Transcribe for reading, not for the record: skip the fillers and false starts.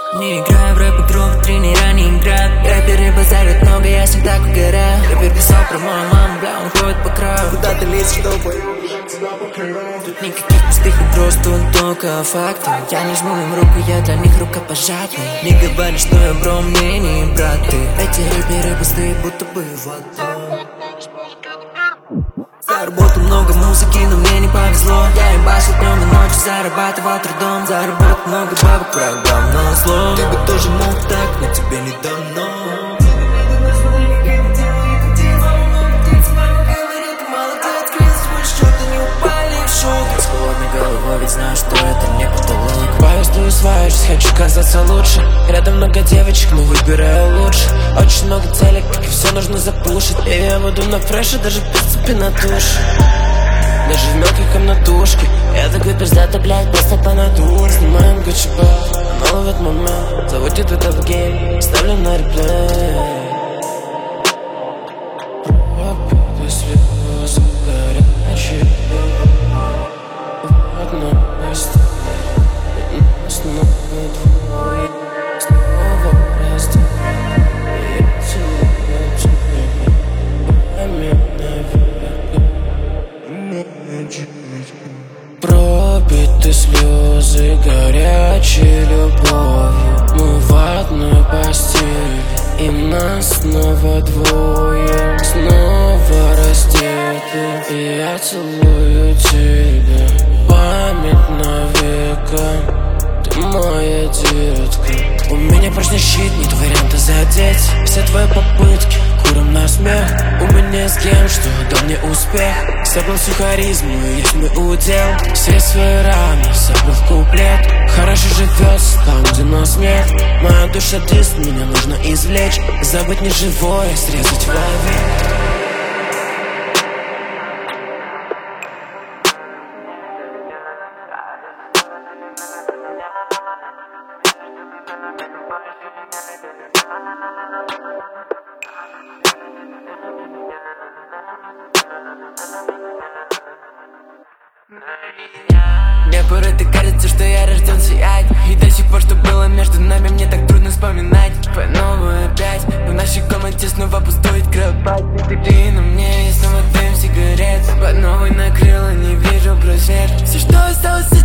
Не играю в рэп-игру, тренера не играют. Рэперы базарят много, я всегда угораю. Рэпер писал про мою маму, бля, он ходит по краю. Куда ты лезешь, чтобы тут никаких пустых угроз, тут только факты. Я не жму им руку, я для них рукопожатный. Не говори, что я бро, мне не браты. Эти рэперы пустые, будто бы вода. Заработал много музыки, но мне не повезло. Я ебашил днем и ночью, зарабатывал трудом. Заработал много бабок, врагам на зло. Ты бы тоже мог так, но тебе не дано. С холодной головой, ведь знаю, что это не потолок. Поездую свою жизнь, хочу казаться лучше. Рядом много девочек, но выбираю лучше. Очень много целей, как и все нужно запушить. И я буду на фреше, даже в принципе на душе. Даже в мелкой комнатушке. Я такой пиздатый, блядь, просто по натуре. Снимаем Gucci Bag, она ловит момент. Заводит этот гейм, ставлю на реплей. Пробиты слезы горячие. В одной истории нас снова двое. Снова прости. Я целую тебя. Память навек. Пробиты слезы горячей любовью. Мы в одной постели, и нас снова двое. Снова раздеты, и я целую тебя. Память навека, ты моя детка. У меня прочный щит, нет варианта задеть. Все твои попытки, куром на смех. У меня с кем, что дал мне успех. Собрал всю харизму, есть мой удел. Все свои раны собрал в куплет. Хорошо живется там, где нас нет. Моя душа диск, меня нужно извлечь. Забыть не живое, срезать вовек. Мне порой так кажется, что я рожден сиять. И до сих пор, что было между нами, мне так трудно вспоминать. По новую опять, в нашей комнате снова пустует кровать. Ты на мне, и снова дым сигарет. По новой накрыло, не вижу просвет. Все, что осталось,